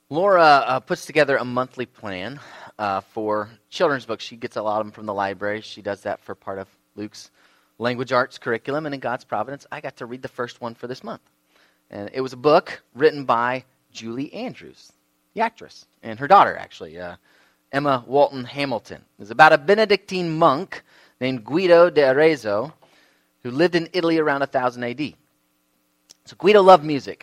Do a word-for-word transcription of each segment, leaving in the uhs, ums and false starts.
Laura uh, puts together a monthly plan uh, for children's books. She gets a lot of them from the library. She does that for part of Luke's language arts curriculum. And in God's providence, I got to read the first one for this month. And it was a book written by Julie Andrews, the actress, and her daughter, actually, uh, Emma Walton Hamilton. It was about a Benedictine monk named Guido de Arezzo who lived in Italy around one thousand A D. So Guido loved music.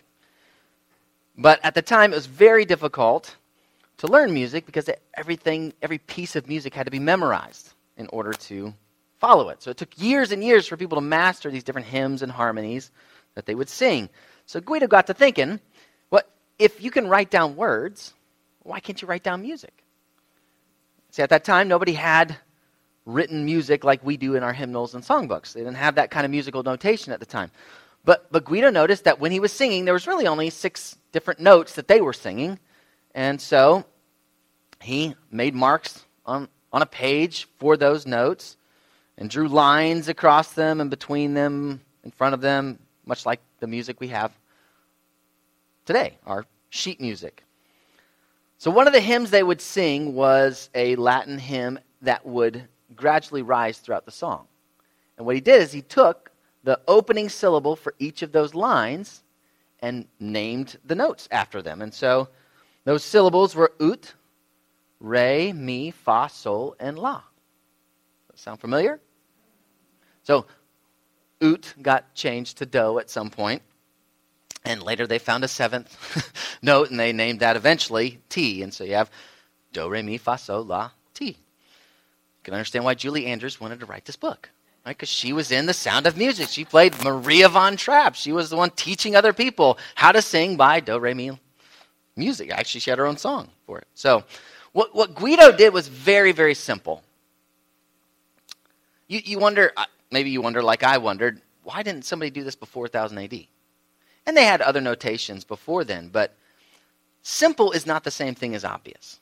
But at the time, it was very difficult to learn music because everything, every piece of music had to be memorized in order to follow it. So it took years and years for people to master these different hymns and harmonies that they would sing. So Guido got to thinking, well, if you can write down words, why can't you write down music? See, at that time, nobody had written music like we do in our hymnals and songbooks. They didn't have that kind of musical notation at the time. But, but Guido noticed that when he was singing, there was really only six different notes that they were singing. And so he made marks on, on a page for those notes and drew lines across them and between them, in front of them, much like the music we have today, our sheet music. So one of the hymns they would sing was a Latin hymn that would gradually rise throughout the song. And what he did is he took the opening syllable for each of those lines and named the notes after them. And so those syllables were ut, re, mi, fa, sol, and la. Does that sound familiar? So ut got changed to do at some point, and later they found a seventh note, and they named that eventually ti. And so you have do, re, mi, fa, sol, la, ti. You can understand why Julie Andrews wanted to write this book. Right, because she was in The Sound of Music. She played Maria von Trapp. She was the one teaching other people how to sing by do, re, mi music. Actually, she had her own song for it. So what, what Guido did was very, very simple. You, you wonder, maybe you wonder like I wondered, why didn't somebody do this before one thousand A D? And they had other notations before then, but simple is not the same thing as obvious.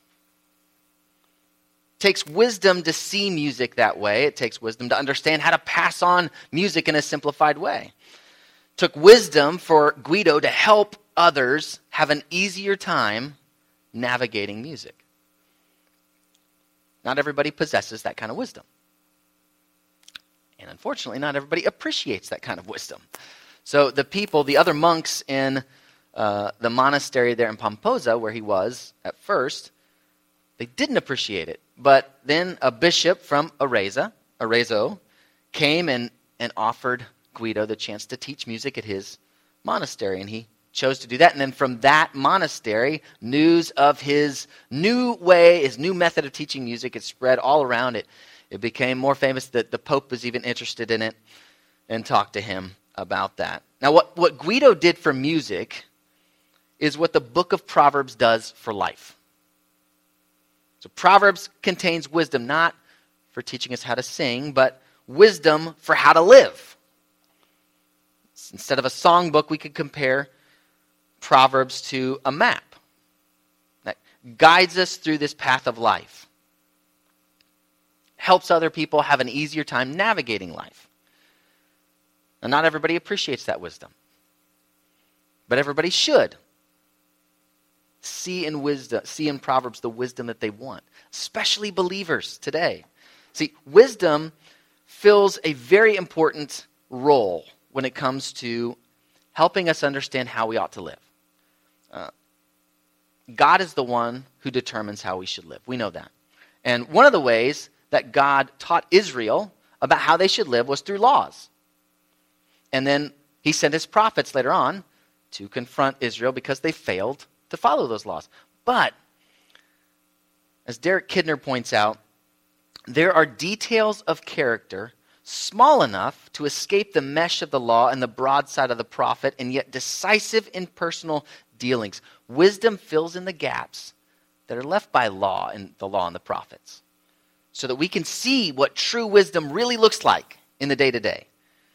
It takes wisdom to see music that way. It takes wisdom to understand how to pass on music in a simplified way. It took wisdom for Guido to help others have an easier time navigating music. Not everybody possesses that kind of wisdom. And unfortunately, not everybody appreciates that kind of wisdom. So the people, the other monks in uh, the monastery there in Pomposa, where he was at first, they didn't appreciate it. But then a bishop from Arezzo, Arezzo came and, and offered Guido the chance to teach music at his monastery, and he chose to do that. And then from that monastery, news of his new way, his new method of teaching music, it spread all around it. It became more famous that the Pope was even interested in it and talked to him about that. Now, what, what Guido did for music is what the book of Proverbs does for life. So Proverbs contains wisdom, not for teaching us how to sing, but wisdom for how to live. Instead of a songbook, we could compare Proverbs to a map that guides us through this path of life. Helps other people have an easier time navigating life. And not everybody appreciates that wisdom. But everybody should see in wisdom, see in Proverbs the wisdom that they want, especially believers today. See, wisdom fills a very important role when it comes to helping us understand how we ought to live. Uh, God is the one who determines how we should live. We know that. And one of the ways that God taught Israel about how they should live was through laws. And then he sent his prophets later on to confront Israel because they failed to follow those laws. But, as Derek Kidner points out, there are details of character small enough to escape the mesh of the law and the broadside of the prophet, and yet decisive in personal dealings. Wisdom fills in the gaps that are left by law and the law and the prophets, so that we can see what true wisdom really looks like in the day-to-day.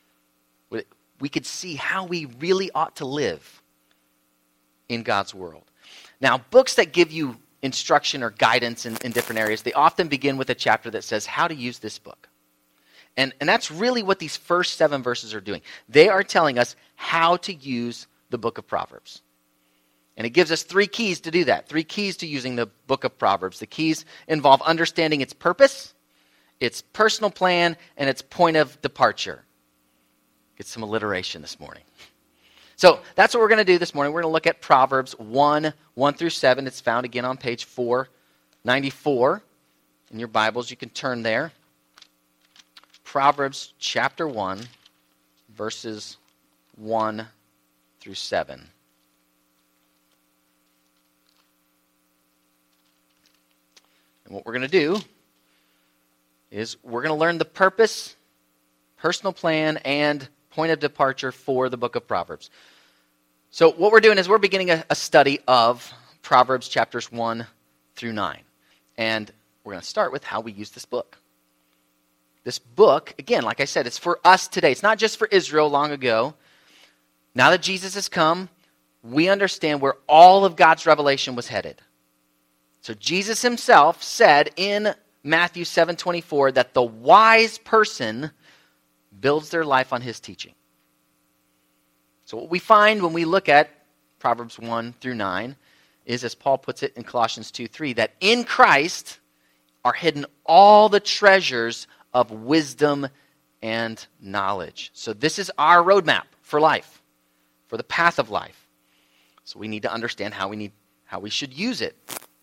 We could see how we really ought to live in God's world. Now, books that give you instruction or guidance in, in different areas, they often begin with a chapter that says how to use this book. And, and that's really what these first seven verses are doing. They are telling us how to use the book of Proverbs. And it gives us three keys to do that, three keys to using the book of Proverbs. The keys involve understanding its purpose, its personal plan, and its point of departure. Get some alliteration this morning. So that's what we're going to do this morning. We're going to look at Proverbs one, one through seven. It's found again on page four ninety-four. In your Bibles, you can turn there. Proverbs chapter one, verses one through seven. And what we're going to do is we're going to learn the purpose, personal plan, and point of departure for the book of Proverbs. So what we're doing is we're beginning a, a study of Proverbs chapters one through nine. And we're going to start with how we use this book. This book, again, like I said, it's for us today. It's not just for Israel long ago. Now that Jesus has come, we understand where all of God's revelation was headed. So Jesus himself said in Matthew seven twenty-four that the wise person builds their life on his teaching. So what we find when we look at Proverbs one through nine is, as Paul puts it in Colossians two three, that in Christ are hidden all the treasures of wisdom and knowledge. So this is our roadmap for life, for the path of life. So we need to understand how we need how we should use it.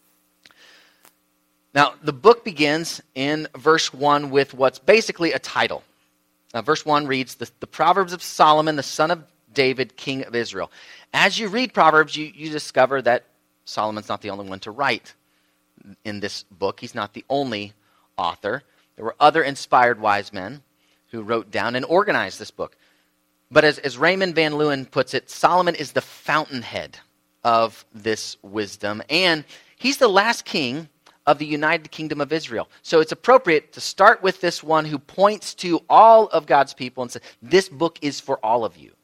Now, the book begins in verse one with what's basically a title. Now, verse one reads, the, the Proverbs of Solomon, the son of David, king of Israel. As you read Proverbs, you, you discover that Solomon's not the only one to write in this book. He's not the only author. There were other inspired wise men who wrote down and organized this book. But as, as Raymond Van Leeuwen puts it, Solomon is the fountainhead of this wisdom. And he's the last king of the United Kingdom of Israel. So it's appropriate to start with this one who points to all of God's people and says, this book is for all of you.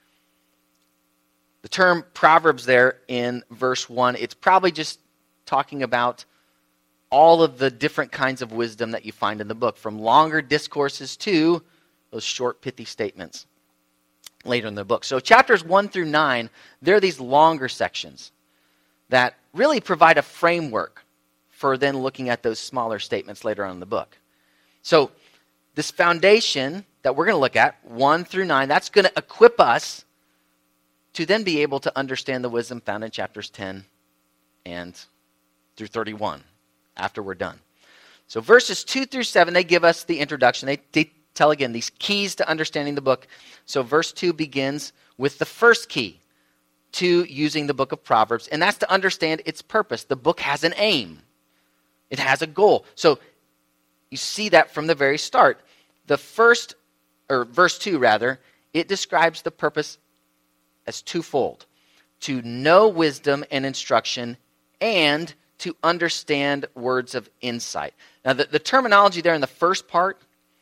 The term Proverbs there in verse one, it's probably just talking about all of the different kinds of wisdom that you find in the book, from longer discourses to those short, pithy statements later in the book. So chapters one through nine, they're these longer sections that really provide a framework for then looking at those smaller statements later on in the book. So this foundation that we're going to look at, one through nine, that's going to equip us to then be able to understand the wisdom found in chapters ten and through thirty-one after we're done. So verses two through seven, they give us the introduction. They, they tell, again, these keys to understanding the book. So verse two begins with the first key to using the book of Proverbs, and that's to understand its purpose. The book has an aim. It has a goal. So you see that from the very start. The first, or verse two rather, it describes the purpose as twofold: to know wisdom and instruction, and to understand words of insight. Now the, the terminology there in the first part,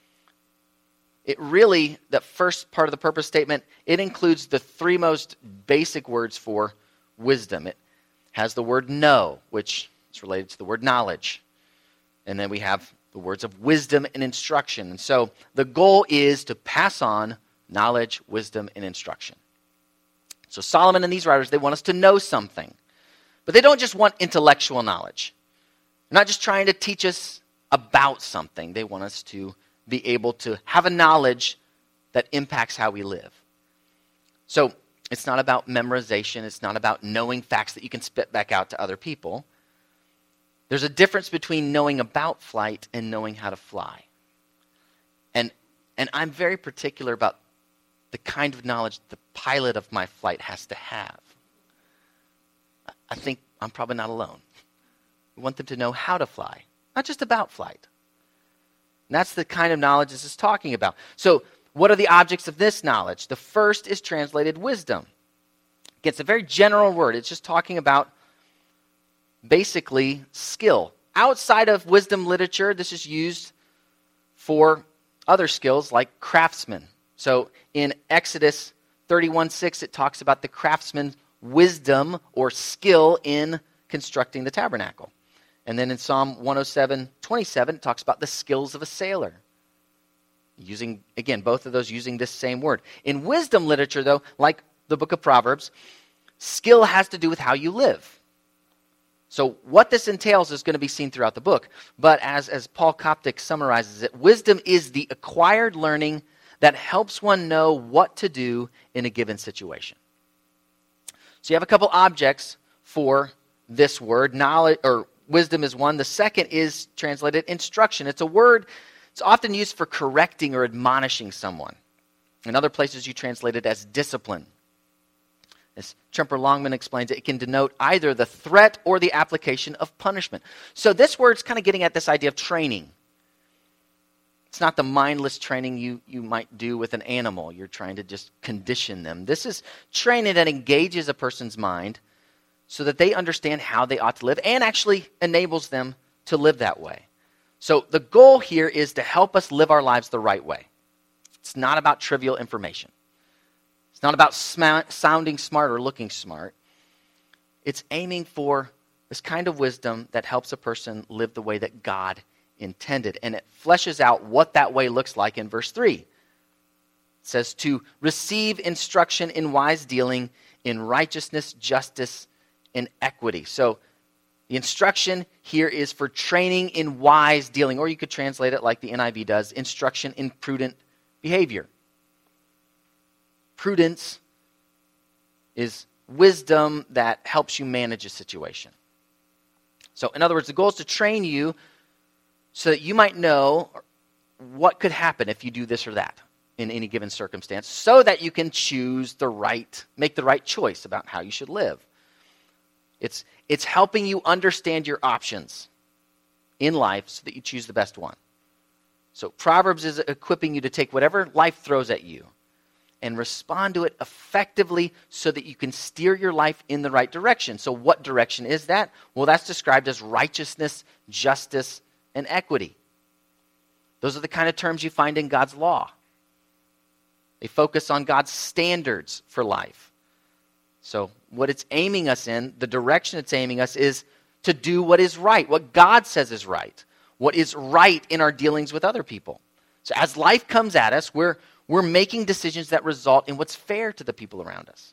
it really, that first part of the purpose statement, it includes the three most basic words for wisdom. It has the word know, which is related to the word knowledge. And then we have the words of wisdom and instruction. And so the goal is to pass on knowledge, wisdom, and instruction. So Solomon and these writers, they want us to know something. But they don't just want intellectual knowledge. They're not just trying to teach us about something. They want us to be able to have a knowledge that impacts how we live. So it's not about memorization. It's not about knowing facts that you can spit back out to other people. There's a difference between knowing about flight and knowing how to fly. And, and I'm very particular about the kind of knowledge the pilot of my flight has to have. I think I'm probably not alone. We want them to know how to fly, not just about flight. And that's the kind of knowledge this is talking about. So what are the objects of this knowledge? The first is translated wisdom. It's a very general word. It's just talking about basically skill. Outside of wisdom literature, this is used for other skills like craftsmen. So in Exodus thirty-one six, it talks about the craftsman's wisdom or skill in constructing the tabernacle. And then in Psalm one oh seven twenty-seven, it talks about the skills of a sailor. Using, again, both of those using this same word. In wisdom literature, though, like the book of Proverbs, skill has to do with how you live. So what this entails is going to be seen throughout the book. But as, as Paul Koptic summarizes it, wisdom is the acquired learning that helps one know what to do in a given situation. So you have a couple objects for this word. Knowledge, or wisdom is one. The second is translated instruction. It's a word, it's often used for correcting or admonishing someone. In other places you translate it as discipline. As Tremper Longman explains it, it can denote either the threat or the application of punishment. So this word's kind of getting at this idea of training. It's not the mindless training you, you might do with an animal. You're trying to just condition them. This is training that engages a person's mind so that they understand how they ought to live and actually enables them to live that way. So the goal here is to help us live our lives the right way. It's not about trivial information. It's not about sm- sounding smart or looking smart. It's aiming for this kind of wisdom that helps a person live the way that God intended. And it fleshes out what that way looks like in verse three. It says to receive instruction in wise dealing, in righteousness, justice, and equity. So the instruction here is for training in wise dealing, or you could translate it like the N I V does, instruction in prudent behavior. Prudence is wisdom that helps you manage a situation. So in other words, the goal is to train you so that you might know what could happen if you do this or that in any given circumstance, so that you can choose the right, make the right choice about how you should live. It's, it's helping you understand your options in life so that you choose the best one. So Proverbs is equipping you to take whatever life throws at you and respond to it effectively so that you can steer your life in the right direction. So what direction is that? Well, that's described as righteousness, justice, and equity. Those are the kind of terms you find in God's law. They focus on God's standards for life. So what it's aiming us in, the direction it's aiming us is to do what is right, what God says is right, what is right in our dealings with other people. So as life comes at us, we're, we're making decisions that result in what's fair to the people around us.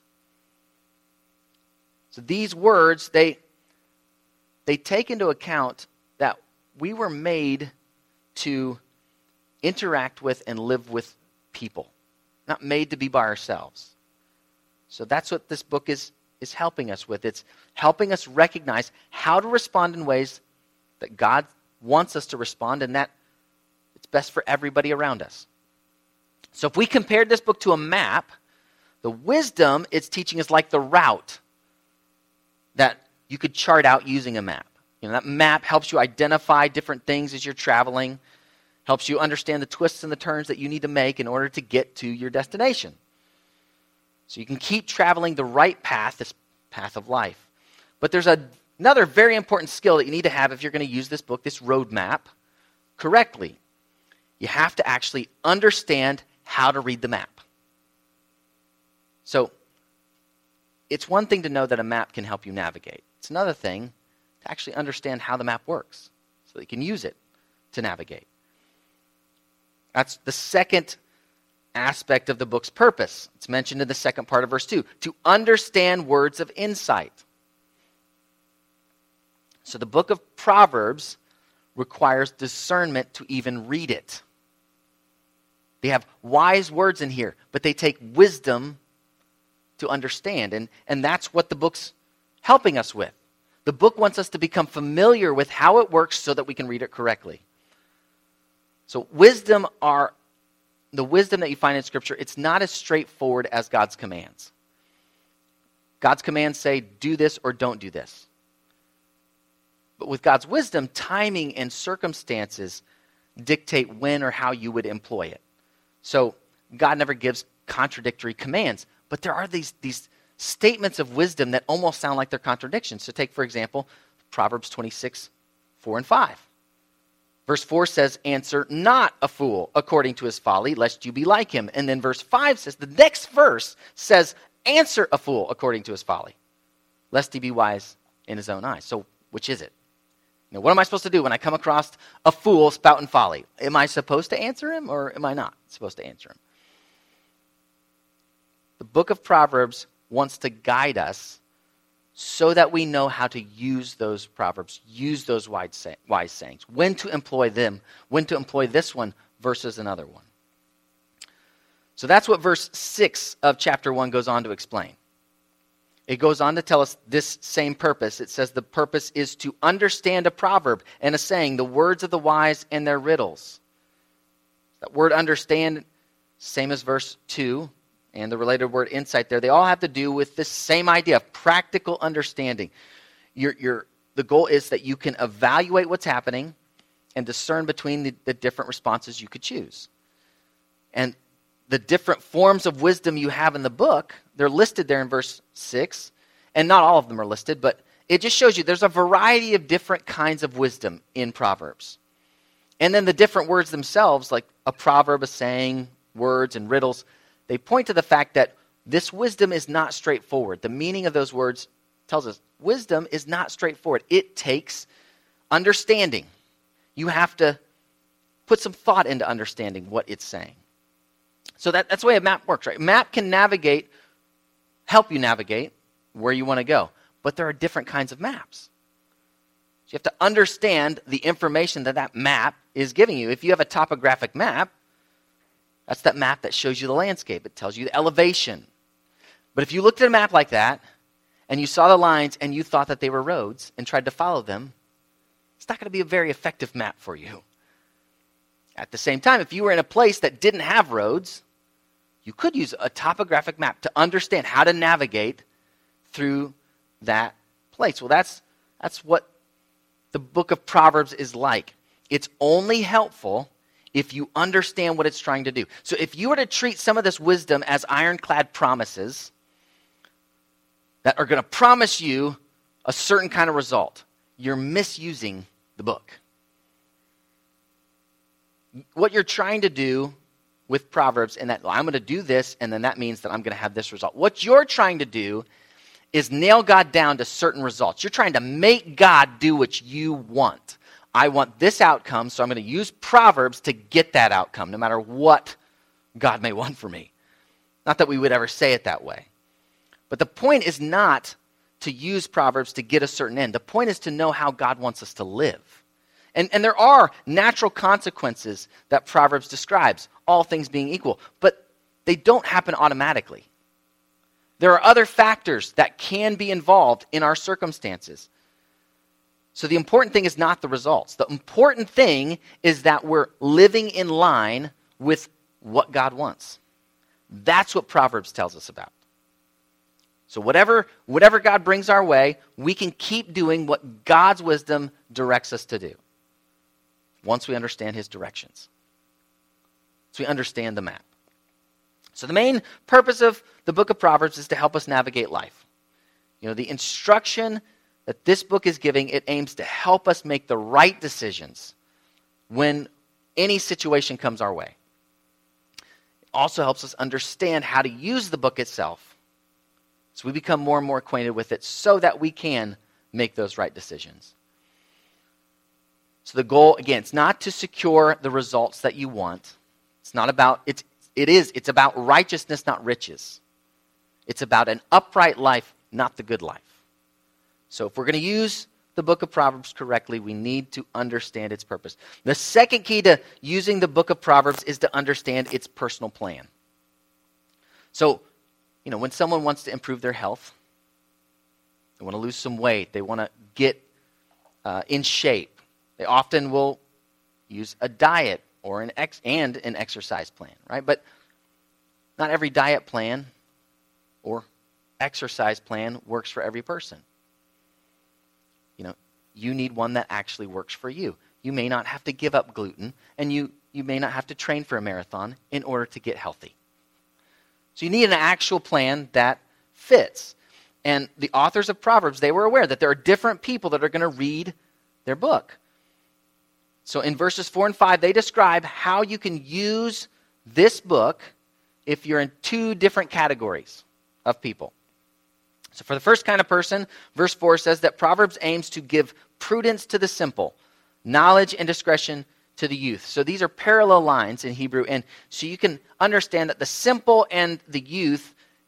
So these words, they, they take into account that we were made to interact with and live with people, not made to be by ourselves. So that's what this book is, is helping us with. It's helping us recognize how to respond in ways that God wants us to respond, and that it's best for everybody around us. So if we compared this book to a map, the wisdom it's teaching is like the route that you could chart out using a map. You know, that map helps you identify different things as you're traveling, helps you understand the twists and the turns that you need to make in order to get to your destination. So you can keep traveling the right path, this path of life. But there's a, another very important skill that you need to have if you're going to use this book, this roadmap, correctly. You have to actually understand how to read the map. So it's one thing to know that a map can help you navigate. It's another thing to actually understand how the map works so that you can use it to navigate. That's the second aspect of the book's purpose. It's mentioned in the second part of verse two, to understand words of insight. So the book of Proverbs requires discernment to even read it. They have wise words in here, but they take wisdom to understand. And, and that's what the book's helping us with. The book wants us to become familiar with how it works so that we can read it correctly. So wisdom are, the wisdom that you find in Scripture, it's not as straightforward as God's commands. God's commands say, do this or don't do this. But with God's wisdom, timing and circumstances dictate when or how you would employ it. So God never gives contradictory commands, but there are these, these statements of wisdom that almost sound like they're contradictions. So take, for example, Proverbs twenty-six, four and five. Verse four says, answer not a fool according to his folly, lest you be like him. And then verse five says, the next verse says, answer a fool according to his folly, lest he be wise in his own eyes. So which is it? Now, what am I supposed to do when I come across a fool spouting folly? Am I supposed to answer him or am I not supposed to answer him? The book of Proverbs wants to guide us so that we know how to use those proverbs, use those wise sayings, when to employ them, when to employ this one versus another one. So that's what verse six of chapter one goes on to explain. It goes on to tell us this same purpose. It says the purpose is to understand a proverb and a saying, the words of the wise and their riddles. That word understand, same as verse two, and the related word insight there, they all have to do with this same idea of practical understanding. Your, your, the goal is that you can evaluate what's happening and discern between the, the different responses you could choose. And the different forms of wisdom you have in the book, they're listed there in verse six, and not all of them are listed, but it just shows you there's a variety of different kinds of wisdom in Proverbs. And then the different words themselves, like a proverb, a saying, words, and riddles, they point to the fact that this wisdom is not straightforward. The meaning of those words tells us wisdom is not straightforward. It takes understanding. You have to put some thought into understanding what it's saying. So that, that's the way a map works, right? A map can navigate, help you navigate where you want to go. But there are different kinds of maps. So you have to understand the information that that map is giving you. If you have a topographic map, that's that map that shows you the landscape. It tells you the elevation. But if you looked at a map like that, and you saw the lines, and you thought that they were roads, and tried to follow them, it's not going to be a very effective map for you. At the same time, if you were in a place that didn't have roads, you could use a topographic map to understand how to navigate through that place. Well, that's, that's what the book of Proverbs is like. It's only helpful if you understand what it's trying to do. So if you were to treat some of this wisdom as ironclad promises that are going to promise you a certain kind of result, you're misusing the book. What you're trying to do with Proverbs, and that well, I'm going to do this, and then that means that I'm going to have this result. What you're trying to do is nail God down to certain results. You're trying to make God do what you want. I want this outcome, so I'm going to use Proverbs to get that outcome, no matter what God may want for me. Not that we would ever say it that way. But the point is not to use Proverbs to get a certain end. The point is to know how God wants us to live. And, and there are natural consequences that Proverbs describes, all things being equal, but they don't happen automatically. There are other factors that can be involved in our circumstances. So the important thing is not the results. The important thing is that we're living in line with what God wants. That's what Proverbs tells us about. So whatever, whatever God brings our way, we can keep doing what God's wisdom directs us to do once we understand his directions. So we understand the map. So the main purpose of the book of Proverbs is to help us navigate life. You know, the instruction that this book is giving, it aims to help us make the right decisions when any situation comes our way. It also helps us understand how to use the book itself, so we become more and more acquainted with it so that we can make those right decisions. So the goal, again, it's not to secure the results that you want. It's not about, it's, it is, it's about righteousness, not riches. It's about an upright life, not the good life. So if we're going to use the book of Proverbs correctly, we need to understand its purpose. The second key to using the book of Proverbs is to understand its personal plan. So, you know, when someone wants to improve their health, they want to lose some weight, they want to get uh, in shape, they often will use a diet or an ex- and an exercise plan, right? But not every diet plan or exercise plan works for every person. You know, you need one that actually works for you. You may not have to give up gluten, and you, you may not have to train for a marathon in order to get healthy. So you need an actual plan that fits. And the authors of Proverbs, they were aware that there are different people that are going to read their book. So in verses four and five, they describe how you can use this book if you're in two different categories of people. So for the first kind of person, verse four says that Proverbs aims to give prudence to the simple, knowledge and discretion to the youth. So these are parallel lines in Hebrew, and so you can understand that the simple and the youth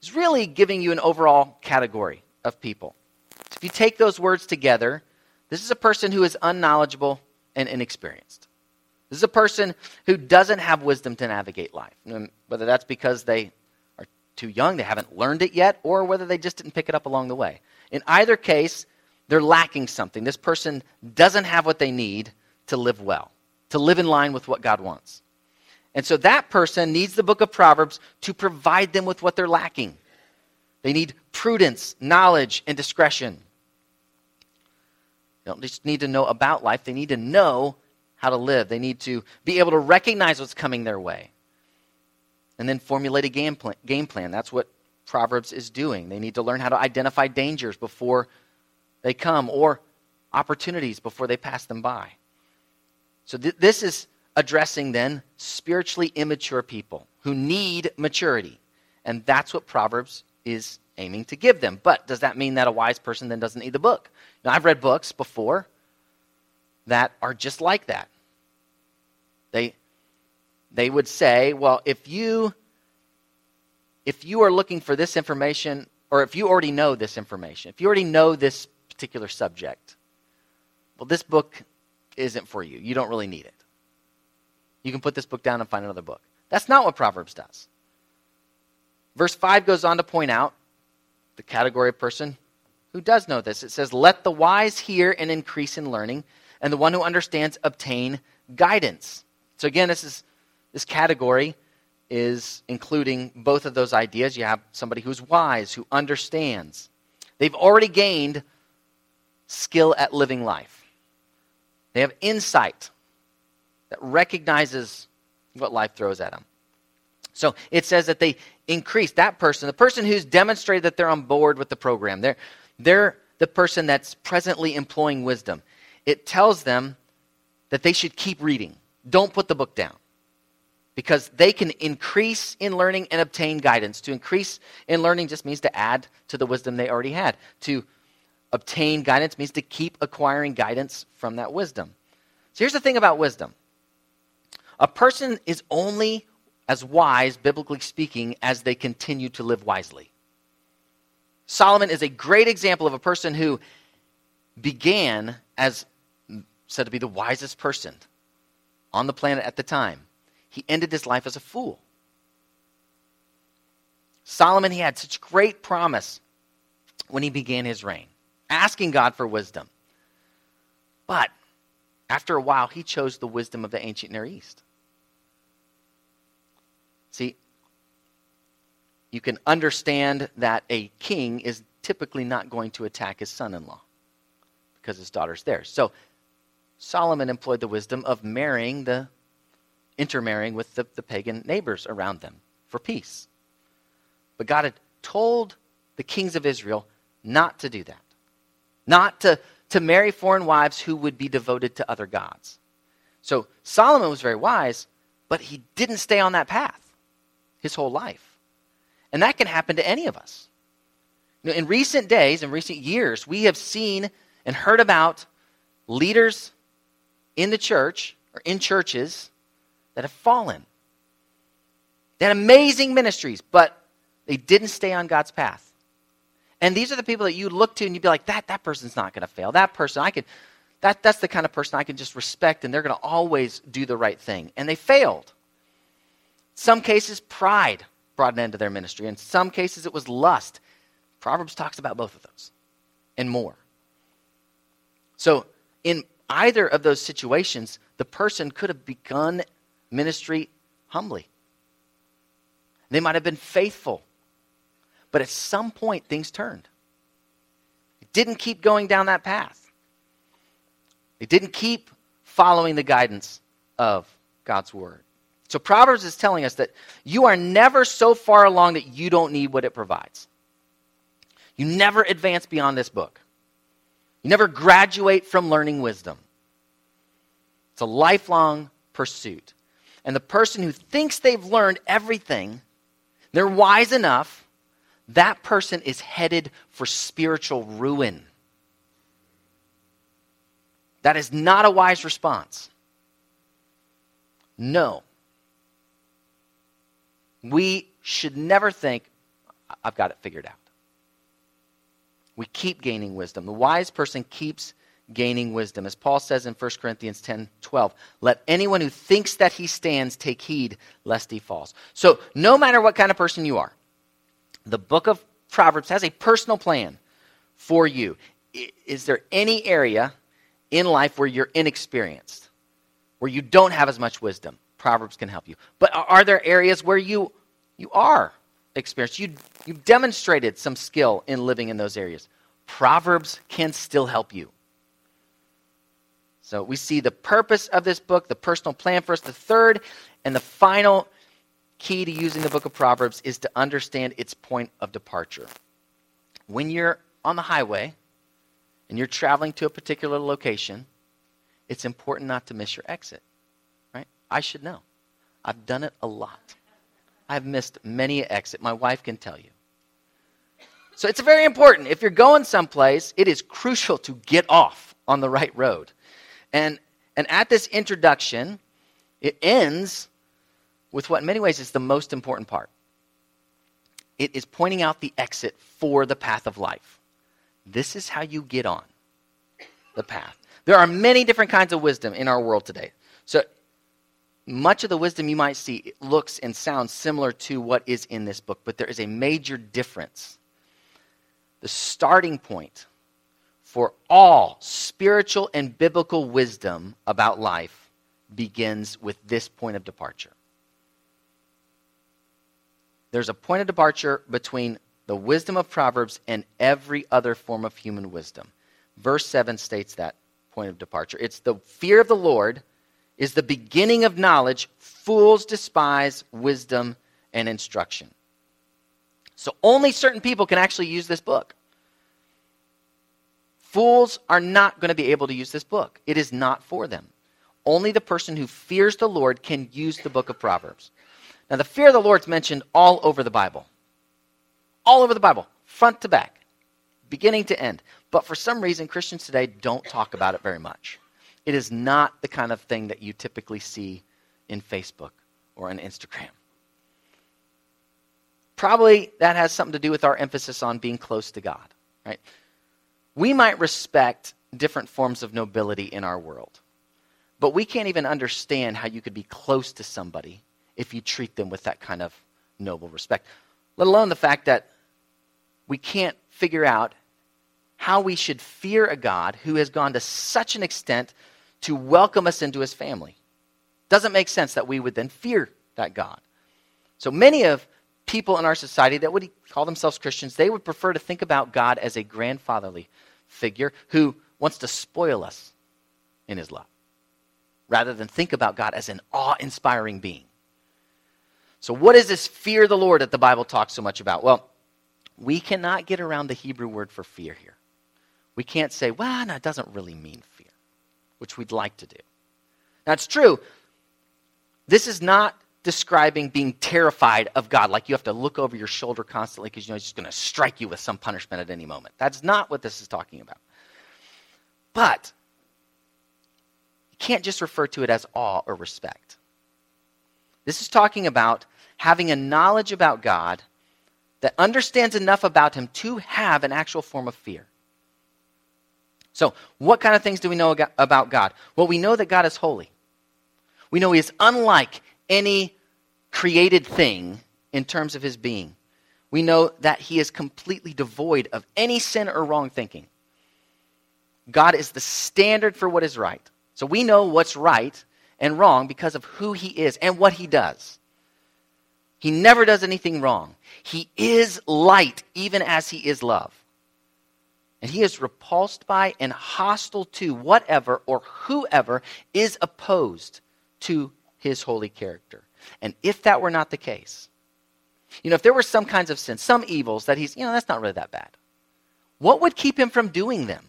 is really giving you an overall category of people. So if you take those words together, this is a person who is unknowledgeable and inexperienced. This is a person who doesn't have wisdom to navigate life. And whether that's because they are too young, they haven't learned it yet, or whether they just didn't pick it up along the way. In either case, they're lacking something. This person doesn't have what they need to live well, to live in line with what God wants. And so that person needs the book of Proverbs to provide them with what they're lacking. They need prudence, knowledge, and discretion. They don't just need to know about life. They need to know how to live. They need to be able to recognize what's coming their way and then formulate a game plan. Game plan. That's what Proverbs is doing. They need to learn how to identify dangers before they come or opportunities before they pass them by. So th- this is addressing then spiritually immature people who need maturity. And that's what Proverbs is aiming to give them. But does that mean that a wise person then doesn't need the book? Now, I've read books before that are just like that. They, they would say, well, if you, if you are looking for this information, or if you already know this information, if you already know this particular subject, well, this book isn't for you. You don't really need it. You can put this book down and find another book. That's not what Proverbs does. Verse five goes on to point out the category of person who does know this. It says, let the wise hear and increase in learning, and the one who understands obtain guidance. So again, this is this category is including both of those ideas. You have somebody who's wise, who understands. They've already gained skill at living life. They have insight that recognizes what life throws at them. So it says that they increase that person, the person who's demonstrated that they're on board with the program. They're, they're the person that's presently employing wisdom. It tells them that they should keep reading. Don't put the book down. Because they can increase in learning and obtain guidance. To increase in learning just means to add to the wisdom they already had. To obtain guidance means to keep acquiring guidance from that wisdom. So here's the thing about wisdom. A person is only as wise, biblically speaking, as they continue to live wisely. Solomon is a great example of a person who began as said to be the wisest person on the planet at the time. He ended his life as a fool. Solomon, he had such great promise when he began his reign, asking God for wisdom. But after a while, he chose the wisdom of the ancient Near East. See, you can understand that a king is typically not going to attack his son-in-law because his daughter's there. So Solomon employed the wisdom of marrying the, intermarrying with the, the pagan neighbors around them for peace. But God had told the kings of Israel not to do that. Not to, to marry foreign wives who would be devoted to other gods. So Solomon was very wise, but he didn't stay on that path his whole life. And that can happen to any of us. You know, in recent days, in recent years, we have seen and heard about leaders in the church or in churches that have fallen. They had amazing ministries, but they didn't stay on God's path. And these are the people that you look to and you'd be like, that, that person's not going to fail. That person, I could, that, that's the kind of person I can just respect and they're going to always do the right thing. And they failed. Some cases, pride brought an end to their ministry. In some cases, it was lust. Proverbs talks about both of those and more. So in either of those situations, the person could have begun ministry humbly. They might have been faithful. But at some point, things turned. They didn't keep going down that path. They didn't keep following the guidance of God's word. So Proverbs is telling us that you are never so far along that you don't need what it provides. You never advance beyond this book. You never graduate from learning wisdom. It's a lifelong pursuit. And the person who thinks they've learned everything, they're wise enough, that person is headed for spiritual ruin. That is not a wise response. No. We should never think, I've got it figured out. We keep gaining wisdom. The wise person keeps gaining wisdom. As Paul says in First Corinthians ten twelve, let anyone who thinks that he stands take heed lest he falls. So no matter what kind of person you are, the book of Proverbs has a personal plan for you. Is there any area in life where you're inexperienced, where you don't have as much wisdom? Proverbs can help you. But are there areas where you you are experienced? You, you've demonstrated some skill in living in those areas. Proverbs can still help you. So we see the purpose of this book, the personal plan for us. The third and the final key to using the book of Proverbs is to understand its point of departure. When you're on the highway and you're traveling to a particular location, it's important not to miss your exit, right? I should know. I've done it a lot. I've missed many an exit. My wife can tell you. So it's very important. If you're going someplace, it is crucial to get off on the right road. And, and at this introduction, it ends with what in many ways is the most important part. It is pointing out the exit for the path of life. This is how you get on the path. There are many different kinds of wisdom in our world today. So much of the wisdom you might see looks and sounds similar to what is in this book, but there is a major difference. The starting point for all spiritual and biblical wisdom about life begins with this point of departure. There's a point of departure between the wisdom of Proverbs and every other form of human wisdom. Verse seven states that point of departure. It's the fear of the Lord is the beginning of knowledge. Fools despise wisdom and instruction. So only certain people can actually use this book. Fools are not going to be able to use this book. It is not for them. Only the person who fears the Lord can use the book of Proverbs. Now, the fear of the Lord is mentioned all over the Bible. All over the Bible, front to back, beginning to end. But for some reason, Christians today don't talk about it very much. It is not the kind of thing that you typically see in Facebook or on Instagram. Probably that has something to do with our emphasis on being close to God, right? We might respect different forms of nobility in our world, but we can't even understand how you could be close to somebody if you treat them with that kind of noble respect, let alone the fact that we can't figure out how we should fear a God who has gone to such an extent to welcome us into his family. Doesn't make sense that we would then fear that God. So many of people in our society that would call themselves Christians, they would prefer to think about God as a grandfatherly figure who wants to spoil us in his love, rather than think about God as an awe-inspiring being. So what is this fear of the Lord that the Bible talks so much about? Well, we cannot get around the Hebrew word for fear here. We can't say, well, no, it doesn't really mean fear, which we'd like to do. Now, it's true. This is not describing being terrified of God, like you have to look over your shoulder constantly because you know he's just going to strike you with some punishment at any moment. That's not what this is talking about. But you can't just refer to it as awe or respect. This is talking about having a knowledge about God that understands enough about him to have an actual form of fear. So, what kind of things do we know about God? Well, we know that God is holy. We know he is unlike any created thing in terms of his being. We know that he is completely devoid of any sin or wrong thinking. God is the standard for what is right. So we know what's right and wrong because of who he is and what he does. He never does anything wrong. He is light even as he is love. And he is repulsed by and hostile to whatever or whoever is opposed to his holy character. And if that were not the case, you know, if there were some kinds of sins, some evils that he's, you know, that's not really that bad. What would keep him from doing them?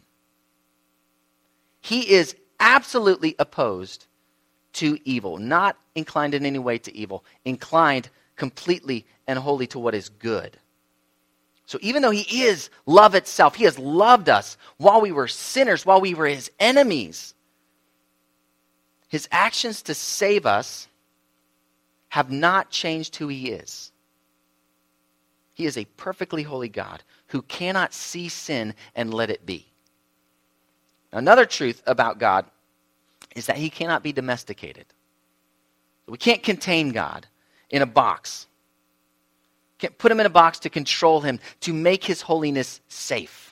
He is absolutely opposed to evil, not inclined in any way to evil, inclined completely and wholly to what is good. So even though he is love itself, he has loved us while we were sinners, while we were his enemies. His actions to save us have not changed who he is. He is a perfectly holy God who cannot see sin and let it be. Another truth about God is that he cannot be domesticated. We can't contain God in a box. Can't put him in a box to control him, to make his holiness safe.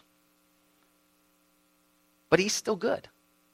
But he's still good.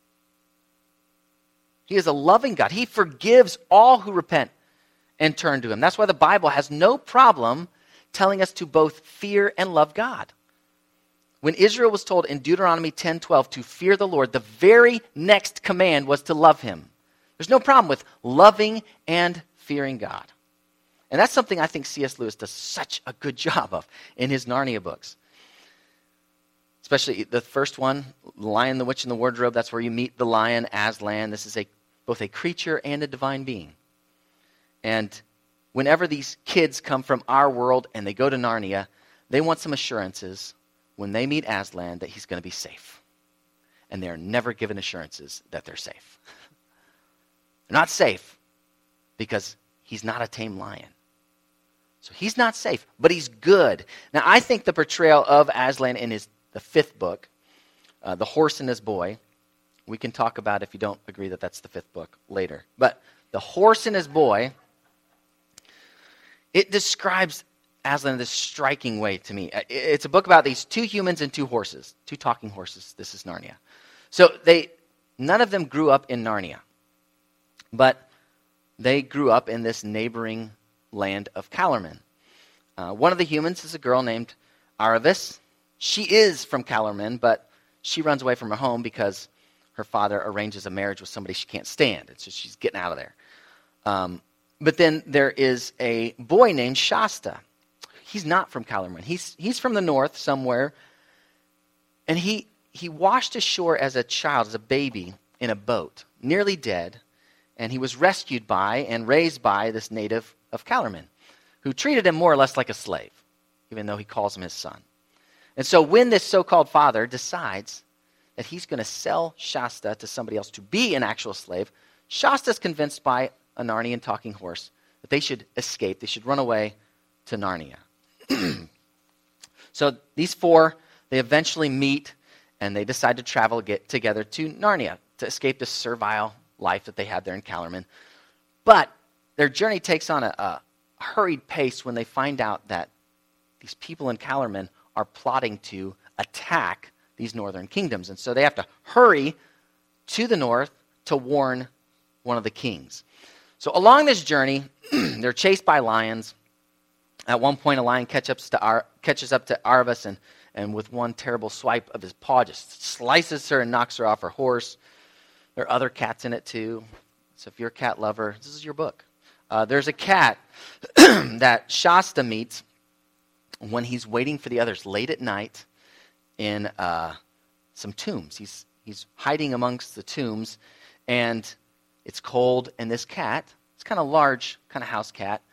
He is a loving God. He forgives all who repent and turn to him. That's why the Bible has no problem telling us to both fear and love God. When Israel was told in Deuteronomy ten twelve to fear the Lord, the very next command was to love him. There's no problem with loving and fearing God. And that's something I think C S Lewis does such a good job of in his Narnia books. Especially the first one, Lion, the Witch, and the Wardrobe. That's where you meet the lion, Aslan. This is a both a creature and a divine being. And whenever these kids come from our world and they go to Narnia, they want some assurances when they meet Aslan that he's going to be safe. And they're never given assurances that they're safe. They're not safe because he's not a tame lion. So he's not safe, but he's good. Now, I think the portrayal of Aslan in his the fifth book, uh, The Horse and His Boy, we can talk about if you don't agree that that's the fifth book later. But The Horse and His Boy, it describes Aslan in this striking way to me. It's a book about these two humans and two horses, two talking horses. This is Narnia. So they, none of them grew up in Narnia, but they grew up in this neighboring land of Calormen. Uh, one of the humans is a girl named Aravis. She is from Calormen, but she runs away from her home because her father arranges a marriage with somebody she can't stand, and so she's getting out of there. Um, but then there is a boy named Shasta. He's not from Calormen. He's he's from the north somewhere, and he he washed ashore as a child, as a baby, in a boat, nearly dead, and he was rescued by and raised by this native of Calormen, who treated him more or less like a slave, even though he calls him his son. And so when this so-called father decides that he's going to sell Shasta to somebody else to be an actual slave, Shasta's convinced by a Narnian talking horse that they should escape, they should run away to Narnia. So these four, they eventually meet and they decide to travel get together to Narnia to escape the servile life that they had there in Calormen. But their journey takes on a, a hurried pace when they find out that these people in Calormen are plotting to attack these northern kingdoms. And so they have to hurry to the north to warn one of the kings. So along this journey, they're chased by lions. At one point, a lion catch ups to Ar- catches up to Aravis and, and with one terrible swipe of his paw just slices her and knocks her off her horse. There are other cats in it too. So if you're a cat lover, this is your book. Uh, there's a cat that Shasta meets when he's waiting for the others late at night in uh, some tombs. He's he's hiding amongst the tombs, and it's cold, and this cat, it's kind of large, kind of house cat,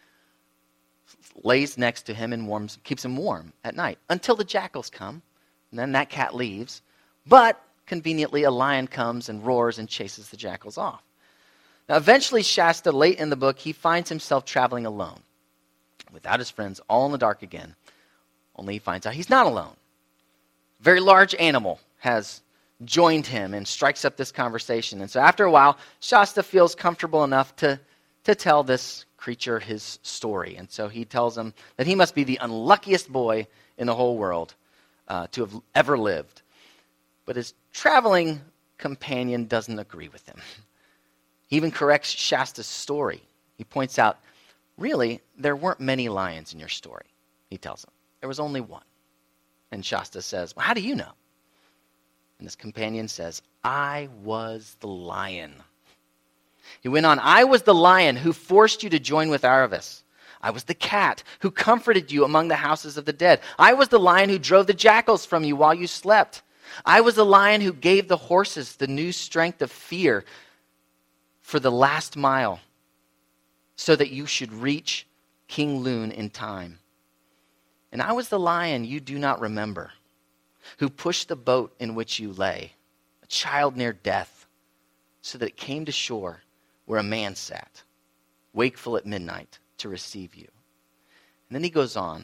lays next to him and warms, keeps him warm at night until the jackals come, and then that cat leaves. But conveniently, a lion comes and roars and chases the jackals off. Now, eventually, Shasta, late in the book, he finds himself traveling alone, without his friends, all in the dark again. Only he finds out he's not alone. A very large animal has joined him and strikes up this conversation. And so after a while, Shasta feels comfortable enough to, to tell this creature his story. And so he tells him that he must be the unluckiest boy in the whole world uh, to have ever lived. But his traveling companion doesn't agree with him. He even corrects Shasta's story. He points out, really, there weren't many lions in your story, he tells him. There was only one. And Shasta says, well, how do you know? And his companion says, I was the lion. He went on, I was the lion who forced you to join with Aravis. I was the cat who comforted you among the houses of the dead. I was the lion who drove the jackals from you while you slept. I was the lion who gave the horses the new strength of fear for the last mile so that you should reach King Lune in time. And I was the lion you do not remember, who pushed the boat in which you lay, a child near death, so that it came to shore where a man sat, wakeful at midnight to receive you. And then he goes on. He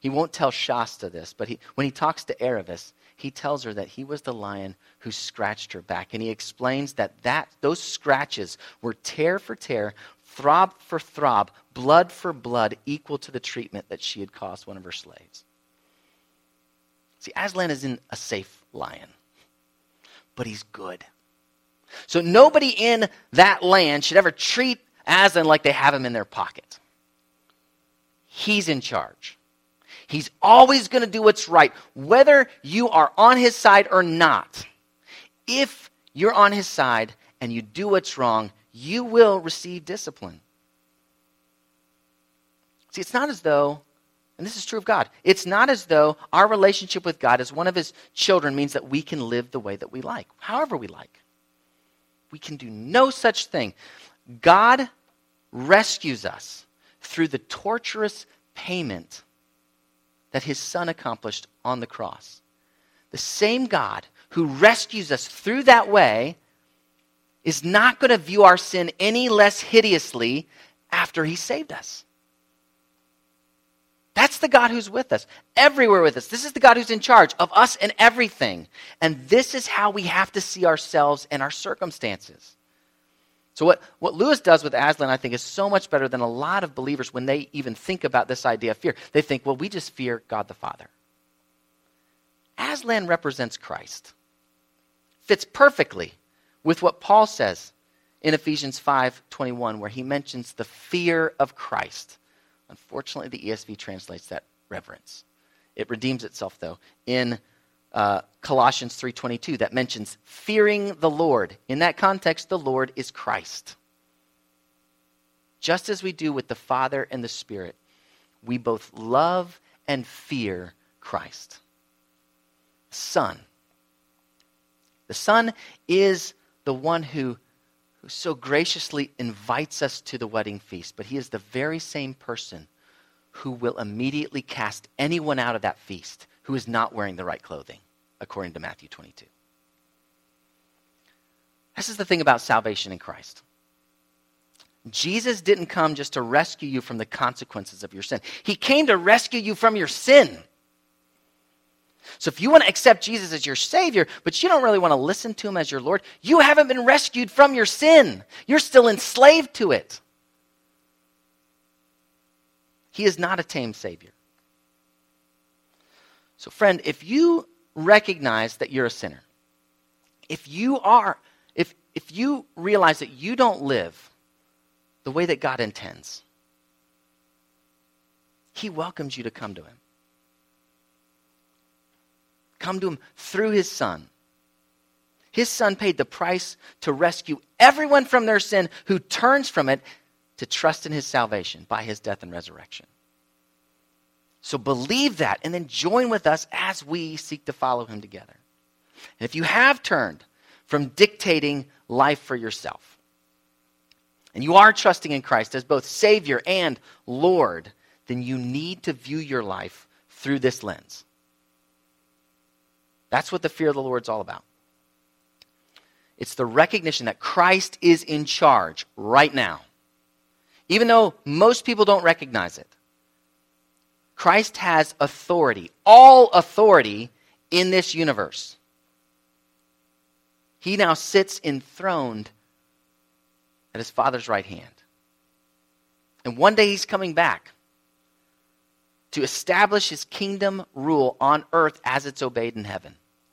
He won't tell Shasta this, but he, when he talks to Aravis, he tells her that he was the lion who scratched her back. And he explains that, that those scratches were tear for tear, throb for throb, blood for blood, equal to the treatment that she had caused one of her slaves. See, Aslan isn't a safe lion, but he's good. So nobody in that land should ever treat Aslan like they have him in their pocket. He's in charge. He's always going to do what's right, whether you are on his side or not. If you're on his side and you do what's wrong, you will receive discipline. See, it's not as though, and this is true of God, it's not as though our relationship with God as one of his children means that we can live the way that we like, however we like. We can do no such thing. God rescues us through the torturous payment that his son accomplished on the cross. The same God who rescues us through that way is not going to view our sin any less hideously after he saved us. That's the God who's with us, everywhere with us. This is the God who's in charge of us and everything. And this is how we have to see ourselves and our circumstances. So what, what Lewis does with Aslan, I think, is so much better than a lot of believers when they even think about this idea of fear. They think, well, we just fear God the Father. Aslan represents Christ. Fits perfectly with what Paul says in Ephesians five twenty-one, where he mentions the fear of Christ. Unfortunately, the E S V translates that reverence. It redeems itself, though, in uh, Colossians three twenty-two that mentions fearing the Lord. In that context, the Lord is Christ. Just as we do with the Father and the Spirit, we both love and fear Christ. Son. The Son is the one who, who so graciously invites us to the wedding feast, but he is the very same person who will immediately cast anyone out of that feast who is not wearing the right clothing, according to Matthew twenty-two. This is the thing about salvation in Christ. Jesus didn't come just to rescue you from the consequences of your sin. He came to rescue you from your sin. So if you want to accept Jesus as your Savior, but you don't really want to listen to him as your Lord, you haven't been rescued from your sin. You're still enslaved to it. He is not a tame Savior. So friend, if you recognize that you're a sinner, if you are, if, if you realize that you don't live the way that God intends, he welcomes you to come to him. Come to him through his Son. His Son paid the price to rescue everyone from their sin who turns from it to trust in his salvation by his death and resurrection. So believe that and then join with us as we seek to follow him together. And if you have turned from dictating life for yourself, and you are trusting in Christ as both Savior and Lord, then you need to view your life through this lens. That's what the fear of the Lord is all about. It's the recognition that Christ is in charge right now. Even though most people don't recognize it. Christ has authority, all authority in this universe. He now sits enthroned at his Father's right hand. And one day he's coming back to establish his kingdom rule on earth as it's obeyed in heaven.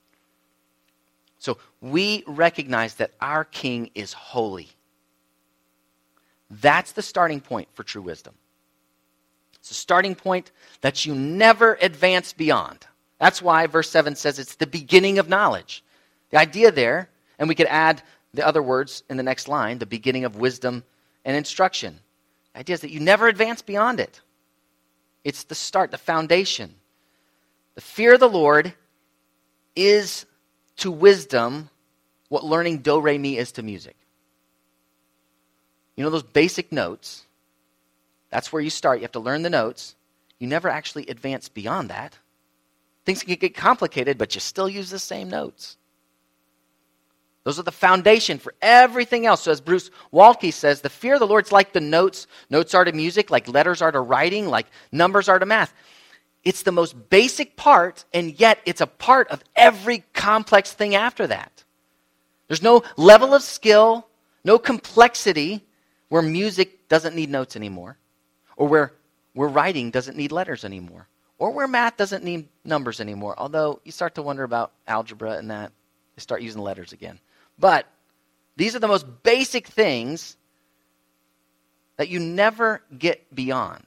So we recognize that our King is holy. That's the starting point for true wisdom. It's a starting point that you never advance beyond. That's why verse seven says it's the beginning of knowledge. The idea there, and we could add the other words in the next line, the beginning of wisdom and instruction. The idea is that you never advance beyond it. It's the start, the foundation. The fear of the Lord is to wisdom what learning do, re, mi is to music. You know those basic notes? That's where you start. You have to learn the notes. You never actually advance beyond that. Things can get complicated, but you still use the same notes. Those are the foundation for everything else. So as Bruce Waltke says, the fear of the Lord is like the notes. Notes are to music, like letters are to writing, like numbers are to math. It's the most basic part, and yet it's a part of every complex thing after that. There's no level of skill, no complexity where music doesn't need notes anymore, or where, where writing doesn't need letters anymore, or where math doesn't need numbers anymore, although you start to wonder about algebra and that. They start using letters again. But these are the most basic things that you never get beyond.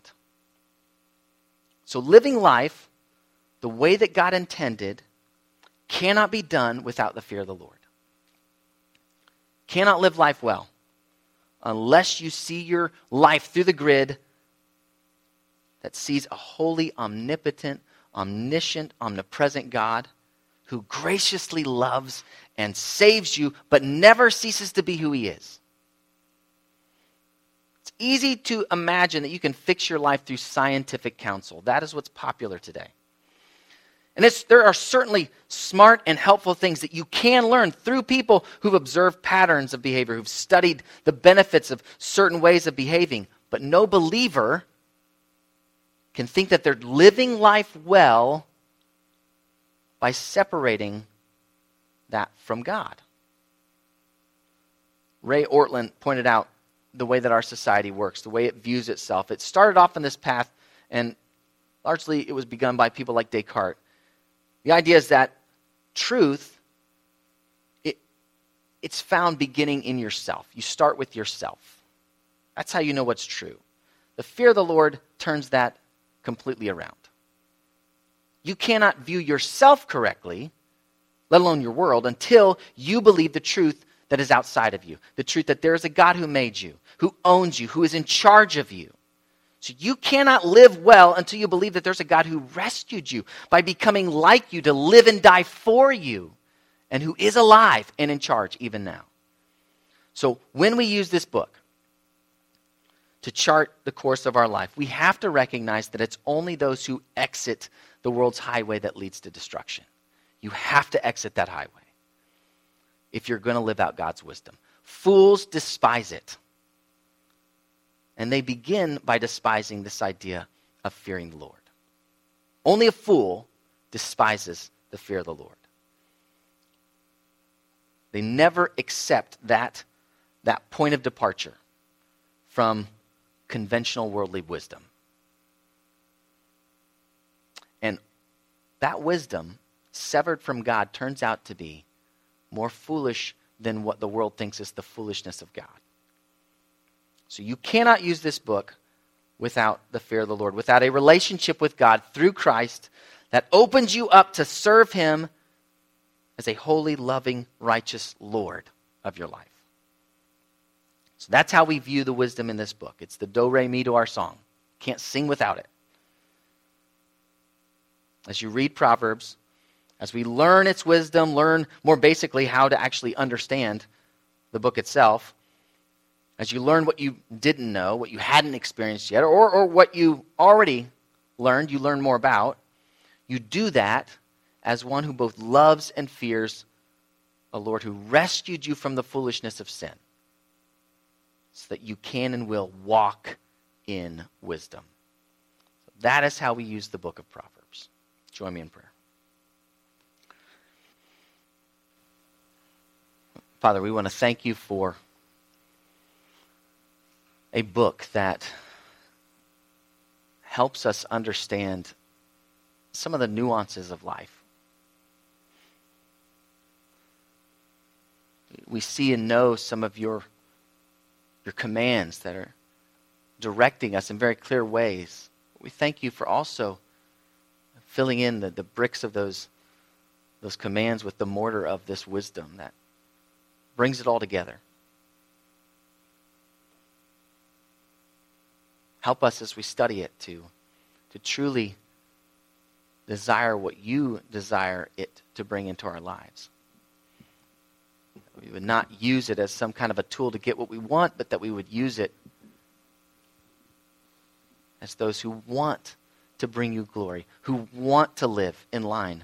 So living life the way that God intended cannot be done without the fear of the Lord. Cannot live life well unless you see your life through the grid that sees a holy, omnipotent, omniscient, omnipresent God who graciously loves and saves you, but never ceases to be who he is. It's easy to imagine that you can fix your life through scientific counsel. That is what's popular today. And it's, there are certainly smart and helpful things that you can learn through people who've observed patterns of behavior, who've studied the benefits of certain ways of behaving. But no believer can think that they're living life well by separating that from God. Ray Ortlund pointed out the way that our society works, the way it views itself. It started off on this path, and largely it was begun by people like Descartes. The idea is that truth, it, it's found beginning in yourself. You start with yourself. That's how you know what's true. The fear of the Lord turns that completely around. You cannot view yourself correctly, let alone your world, until you believe the truth that is outside of you. The truth that there is a God who made you, who owns you, who is in charge of you. So you cannot live well until you believe that there's a God who rescued you by becoming like you to live and die for you, and who is alive and in charge even now. So when we use this book to chart the course of our life, we have to recognize that it's only those who exit the world's highway that leads to destruction. You have to exit that highway if you're going to live out God's wisdom. Fools despise it. And they begin by despising this idea of fearing the Lord. Only a fool despises the fear of the Lord. They never accept that, that point of departure from conventional worldly wisdom. And that wisdom, severed from God, turns out to be more foolish than what the world thinks is the foolishness of God. So you cannot use this book without the fear of the Lord, without a relationship with God through Christ that opens you up to serve him as a holy, loving, righteous Lord of your life. So that's how we view the wisdom in this book. It's the do-re-mi to our song. Can't sing without it. As you read Proverbs, as we learn its wisdom, learn more basically how to actually understand the book itself, as you learn what you didn't know, what you hadn't experienced yet, or, or what you already learned, you learn more about, you do that as one who both loves and fears a Lord who rescued you from the foolishness of sin, so that you can and will walk in wisdom. So that is how we use the book of Proverbs. Join me in prayer. Father, we want to thank you for a book that helps us understand some of the nuances of life. We see and know some of your, your commands that are directing us in very clear ways. We thank you for also filling in the, the bricks of those, those commands with the mortar of this wisdom that brings it all together. Help us as we study it to, to truly desire what you desire it to bring into our lives. We would not use it as some kind of a tool to get what we want, but that we would use it as those who want to bring you glory, who want to live in line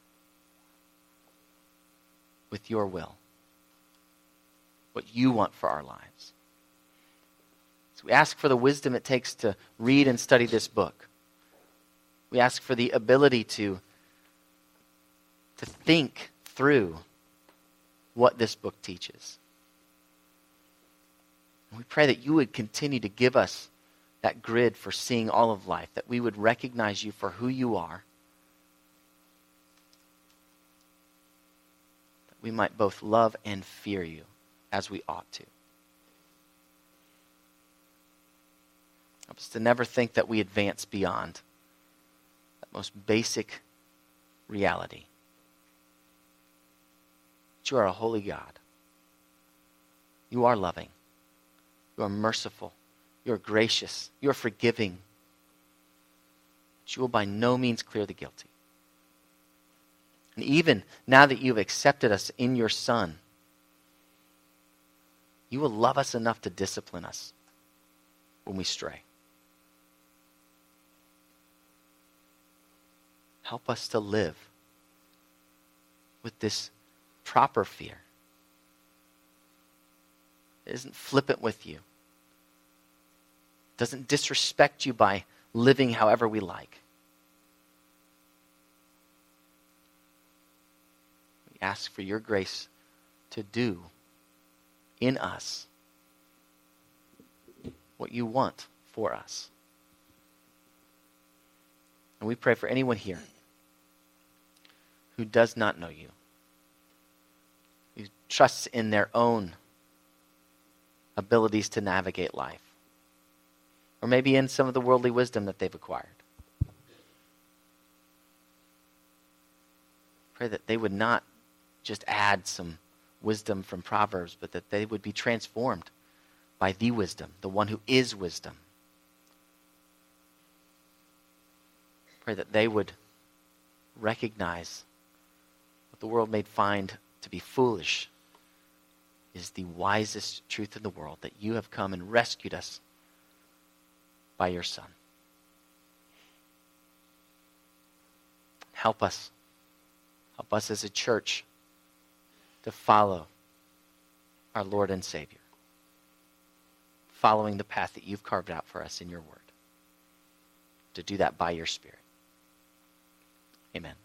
with your will, what you want for our lives. So we ask for the wisdom it takes to read and study this book. We ask for the ability to, to think through what this book teaches. And we pray that you would continue to give us that grid for seeing all of life, that we would recognize you for who you are, that we might both love and fear you as we ought to. Help us to never think that we advance beyond that most basic reality. That you are a holy God. You are loving. You are merciful. You are gracious. You are forgiving. That you will by no means clear the guilty. And even now that you've accepted us in your Son, you will love us enough to discipline us when we stray. Help us to live with this proper fear. It isn't flippant with you. It doesn't disrespect you by living however we like. We ask for your grace to do in us what you want for us. And we pray for anyone here who does not know you, who trusts in their own abilities to navigate life, or maybe in some of the worldly wisdom that they've acquired. Pray that they would not just add some wisdom from Proverbs, but that they would be transformed by the wisdom, the one who is wisdom. Pray that they would recognize what the world may find to be foolish is the wisest truth in the world, that you have come and rescued us by your Son. Help us. Help us as a church to follow our Lord and Savior, following the path that you've carved out for us in your word, to do that by your Spirit. Amen.